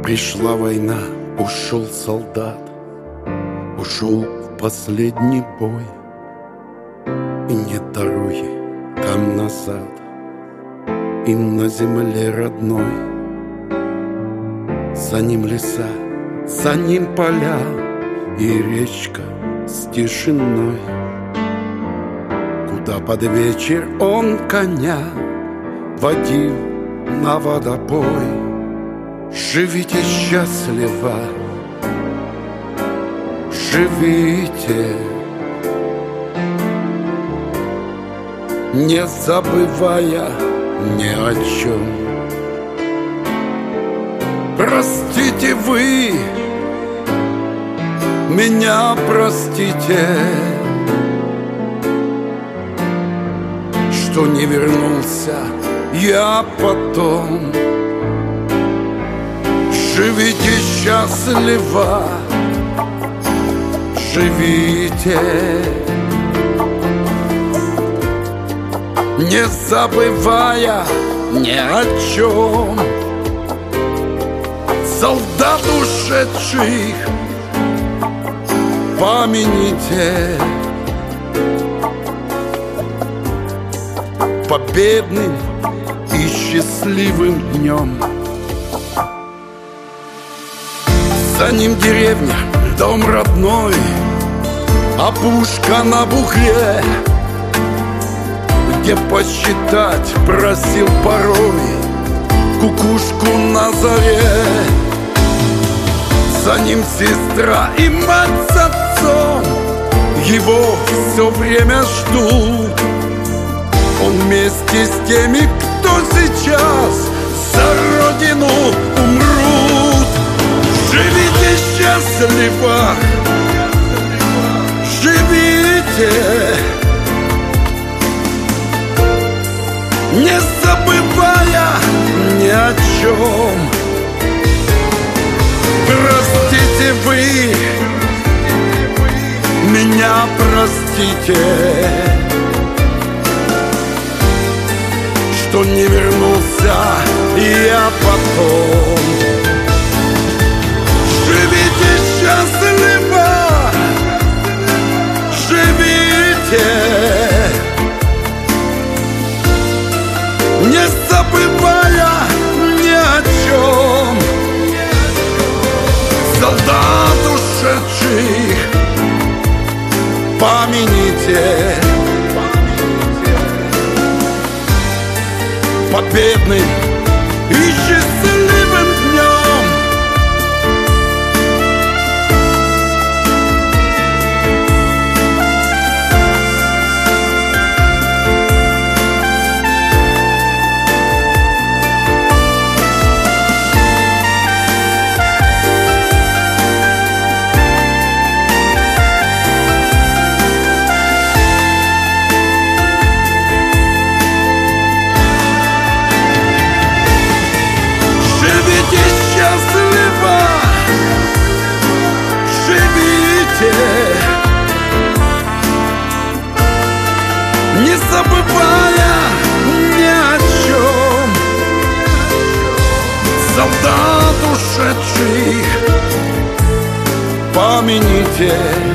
Пришла война, ушел солдат, ушел в последний бой. И нет дороги там назад, и на земле родной. За ним леса, за ним поля и речка с тишиной, куда под вечер он коня водил на водопой. Живите счастливо, живите, не забывая ни о чем. Простите вы, меня простите, что не вернулся я потом. Живите счастливо, живите, не забывая ни о чем. Солдат ушедших помяните победным и счастливым днем. За ним деревня, дом родной, опушка на бугре, где посчитать просил порой кукушку на заре. За ним сестра и мать с отцом его все время ждут. Он вместе с теми, кто сейчас за родину умрут. Живите счастливо, живите, не забывая ни о чем. Простите вы, меня простите, что не вернулся я потом. Живите счастливо, живите, не забывая ни о чем. Солдат ушедших помяните победным и счастливым днем. Не забывая ни о чем. Солдат ушедших помяните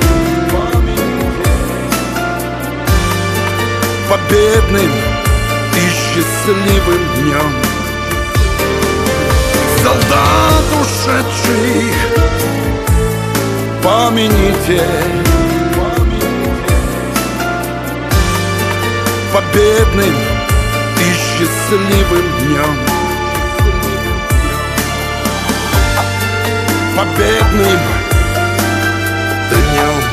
победным и счастливым днем. Солдат ушедших помяните победным и счастливым днем. Победным днем.